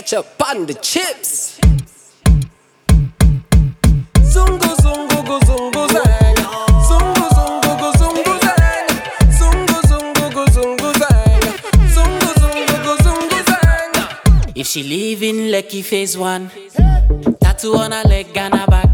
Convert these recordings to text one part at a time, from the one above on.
Chop on the chips. Zungu zungu go zungu zang. Zungu zungu go zungu zang. Zungu zungu go zungu zang. Zungu zungu go zungu zang. If she live in Lekki phase 1, tattoo on her leg and her back.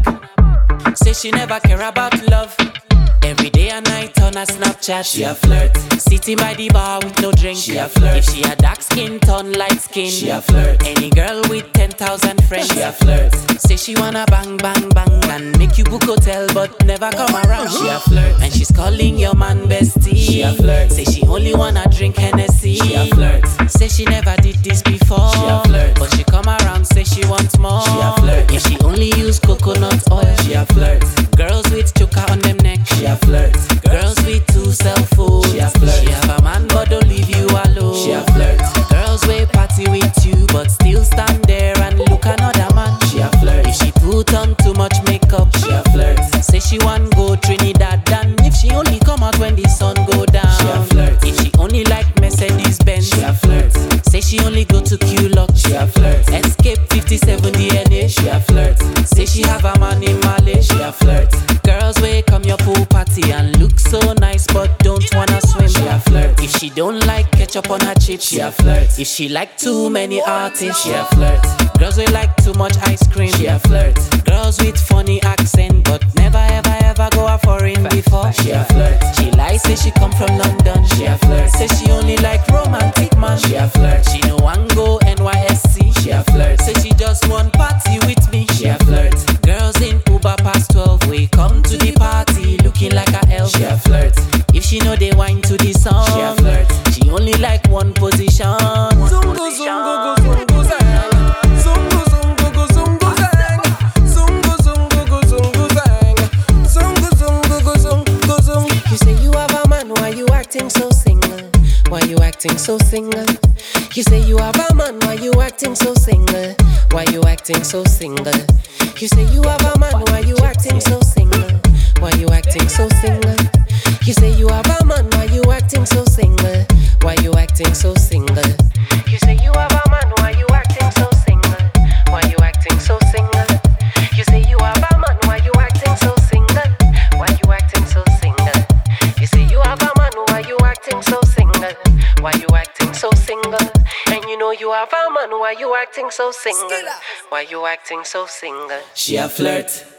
Say she never care about love. Every day and night on her Snapchat, she a flirt. Sitting by the bar with no drink, she a flirt. If she a dark skin, turn light skin, she a flirt. Any girl with 10,000 friends, she a flirt. Say she wanna bang, bang, bang and make you book hotel but never come around, she a flirt. And she's calling your man bestie, she a flirt. Say she only wanna drink Hennessy, she a flirt. Say she never did this before, she a flirt. But she come around, say she wants more, she a flirt. If she only use coconut oil, she a flirt. Girls with choker on them neck, she a flirt. Girls with 2 cell phones, she a flirt. She have a man but don't leave you alone, she a flirt. Girls will party with you but still stand there and look another man, she a flirt. If she put on too much makeup, she a flirt. Say she want go Trinidad and if she only come out when the sun go down, she a flirt. If she only like Mercedes Benz, she a flirt. Say she only go to Q-Lock, she a flirt. Escape 57 DNA, she a flirt. Say she have a man in Malay, she a flirt. Girls will come your pool party and look so nice but don't wanna swim, she a flirt. If she don't like ketchup on her chips, she a flirt. If she like too many artists, she a flirt. Girls will like too much ice cream, she a flirt. Girls with funny accent but never ever ever go a foreign before, she a flirt. She lies, say she come from London, she a flirt. Say she only like romantic man, she a flirt. She no want go NYSC, she a flirt. Say she just want party with me, she a flirt. Girls in Uber past 12 we come to the party looking like a elf, she a flirt. If she know they whine to the song, she a flirt. She only like one position. Zungu zungu go zungu zang. Zungu zungu go zungu zang. Zungu zungu go zungu zang. Zungu zungu go zungu zung. You say you have a man, why you acting so single? Why you acting so single? You say you have a man, why you acting so single? Why you acting so single? You say you have a man, why you acting so single? Why you acting so single? You say you have a man, why you acting so single? Why you acting so single? You say you have a man, why you acting so single? Why you acting so single? You say you have a man, why you acting so single? Why you acting so single? You say you have a man, why you acting so single? Why you acting so single? And you know you have a man, why you acting so single? Why you acting so single? She a flirt.